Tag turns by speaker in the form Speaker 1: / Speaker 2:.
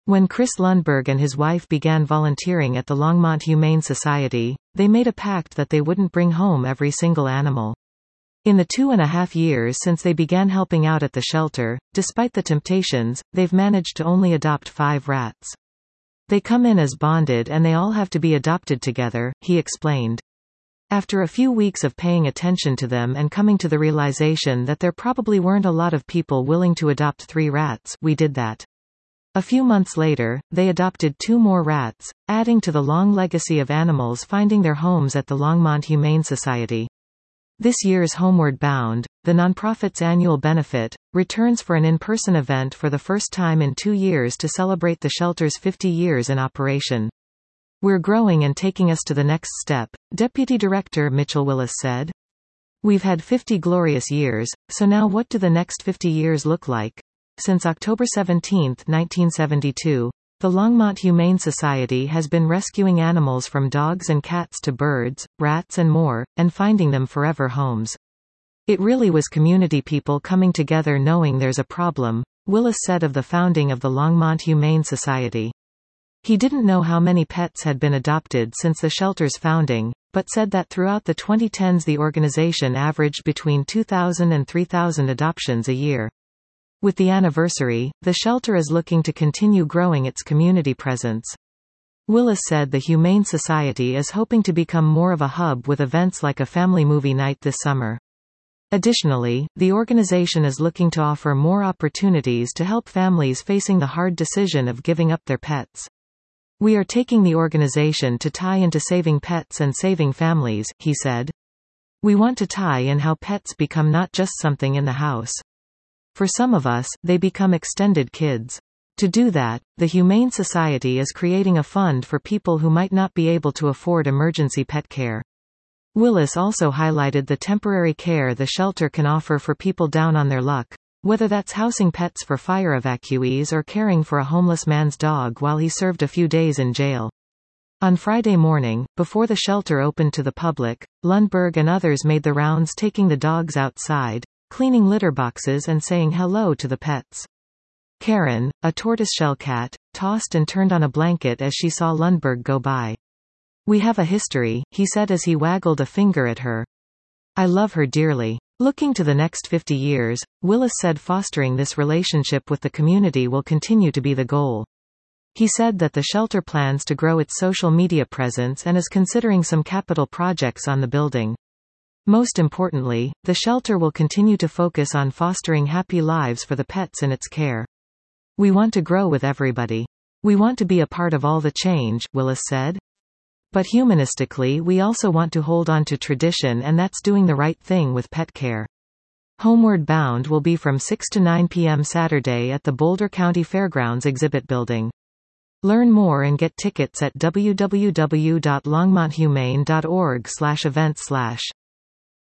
Speaker 1: When Chris Lundberg and his wife began volunteering at the Longmont Humane Society, they made a pact that they wouldn't bring home every single animal. In the 2.5 years since they began helping out at the shelter, despite the temptations, they've managed to only adopt 5 rats. They come in as bonded and they all have to be adopted together, he explained. After a few weeks of paying attention to them and coming to the realization that there probably weren't a lot of people willing to adopt 3 rats, we did that. A few months later, they adopted 2 more rats, adding to the long legacy of animals finding their homes at the Longmont Humane Society. This year's Homeward Bound, the nonprofit's annual benefit, returns for an in-person event for the first time in 2 years to celebrate the shelter's 50 years in operation. We're growing and taking us to the next step, Deputy Director Mitchell Willis said. We've had 50 glorious years, so now what do the next 50 years look like? Since October 17, 1972, the Longmont Humane Society has been rescuing animals from dogs and cats to birds, rats and more, and finding them forever homes. It really was community people coming together knowing there's a problem, Willis said of the founding of the Longmont Humane Society. He didn't know how many pets had been adopted since the shelter's founding, but said that throughout the 2010s the organization averaged between 2,000 and 3,000 adoptions a year. With the anniversary, the shelter is looking to continue growing its community presence. Willis said the Humane Society is hoping to become more of a hub with events like a family movie night this summer. Additionally, the organization is looking to offer more opportunities to help families facing the hard decision of giving up their pets. We are taking the organization to tie into saving pets and saving families, he said. We want to tie in how pets become not just something in the house. For some of us, they become extended kids. To do that, the Humane Society is creating a fund for people who might not be able to afford emergency pet care. Willis also highlighted the temporary care the shelter can offer for people down on their luck, whether that's housing pets for fire evacuees or caring for a homeless man's dog while he served a few days in jail. On Friday morning, before the shelter opened to the public, Lundberg and others made the rounds taking the dogs outside, cleaning litter boxes and saying hello to the pets. Karen, a tortoiseshell cat, tossed and turned on a blanket as she saw Lundberg go by. We have a history, he said as he waggled a finger at her. I love her dearly. Looking to the next 50 years, Willis said fostering this relationship with the community will continue to be the goal. He said that the shelter plans to grow its social media presence and is considering some capital projects on the building. Most importantly, the shelter will continue to focus on fostering happy lives for the pets in its care. We want to grow with everybody. We want to be a part of all the change, Willis said. But humanistically we also want to hold on to tradition, and that's doing the right thing with pet care. Homeward Bound will be from 6 to 9 p.m. Saturday at the Boulder County Fairgrounds Exhibit Building. Learn more and get tickets at www.longmonthumane.org/events/